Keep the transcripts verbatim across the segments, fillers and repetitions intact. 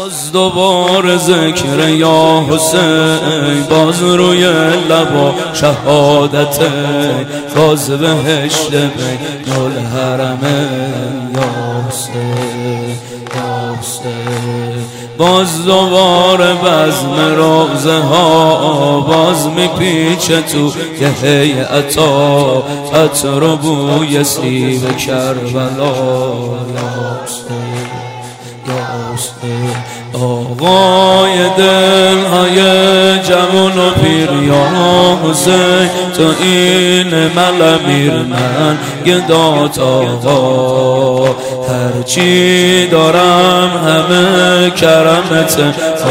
باز دوباره ذکر یا حسین، باز روی لبا شهادت، باز بهشت بین الحرمین یا حسین یا حسین. باز دوباره بزم روزه ها باز میپیچه تو یه هیئتا، عطر و بوی سیب کربلا یا حسین یا حسین. آقای دلهای جوان و پیر یا حسین، تو این ملمیر من گدات آقا، هرچی دارم همه کرمت،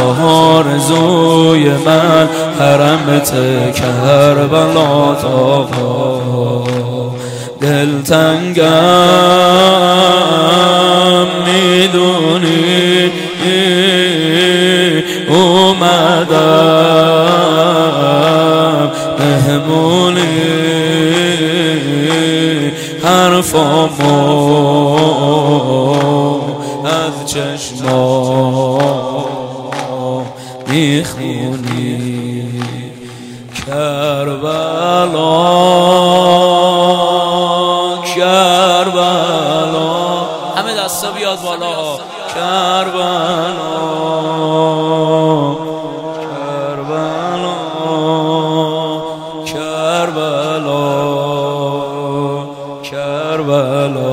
آرزوی من حرمت کربلات آقا. دلتنگم میدونی اومدم مهمونی، حرفامو از چشمام میخونی. کربلا کربلا، همه دستا بیاد بالا. کربلا کربلا کربلا کربلا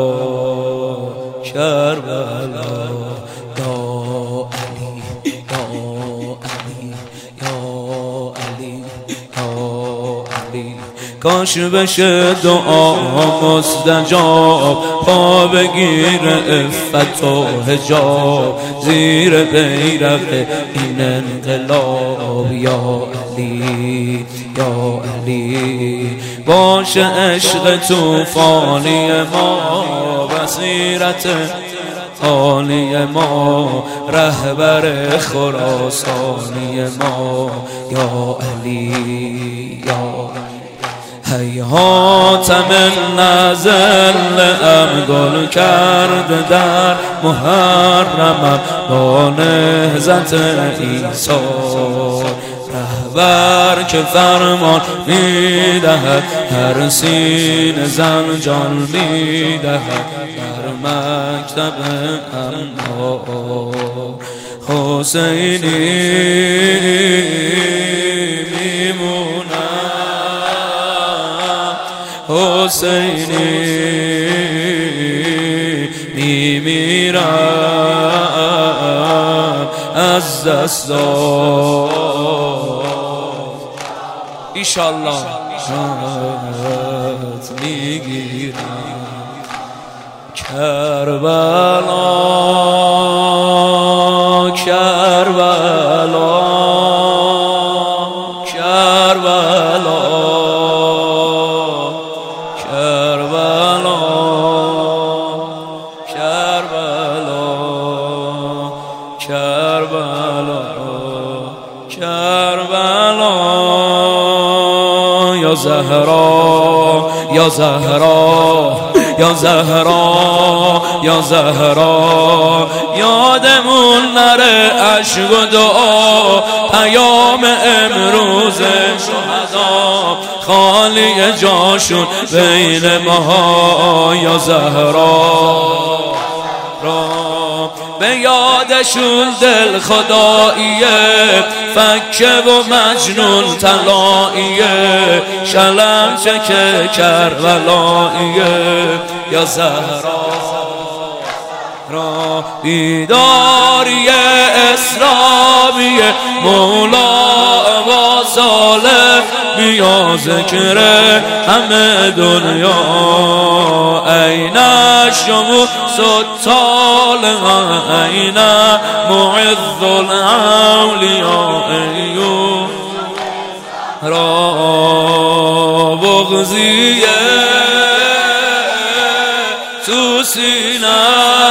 کربلا. یا علی یا علی یا علی یا علی. کاش بشه دعا مستجاب، پا بگیر عفت و حجاب زیر بیرق این انقلاب. یا علی یا علی. باشه عشق توفانی ما، بصیرت عالی ما، رهبر خراسانی ما. یا علی یا علی. هیهات من نزل ام گل کرد در محرمم با نهضت عیسی، رهبر که فرمان میدهد هر سینه زن جان میدهد، در مکتب اما حسینی حسینی میمیرم از دستات ایشالله میگیرم. کربلا کربلا کربلا کربلا کربلا. یا زهرا یا زهرا یا زهرا یا زهرا، یادمون نره عشق و دعا، پیام امروز شهدا خالی جاشون بین ماها. یا زهرا به یادشون دل خداییه، فکه و مجنون طلاییه، شلم چکه کربلاییه. یا زهرا را بیداری اسلامیه، مولا و صالح بیا ذکر همه دنیا. این شموس الطالع این معز الاولیاء ایوب را بغضیه تو سینه،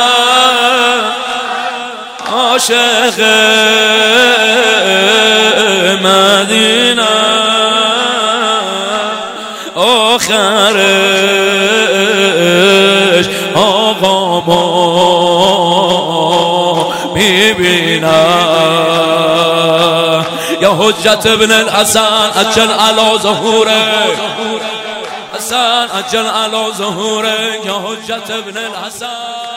عاشق مدینه، آخرش آقا ما میبینه. میبینم. یا حجت ابن الحسن عجل علی ظهوره، حسن عجل علی ظهوره، یا حجت ابن الحسن.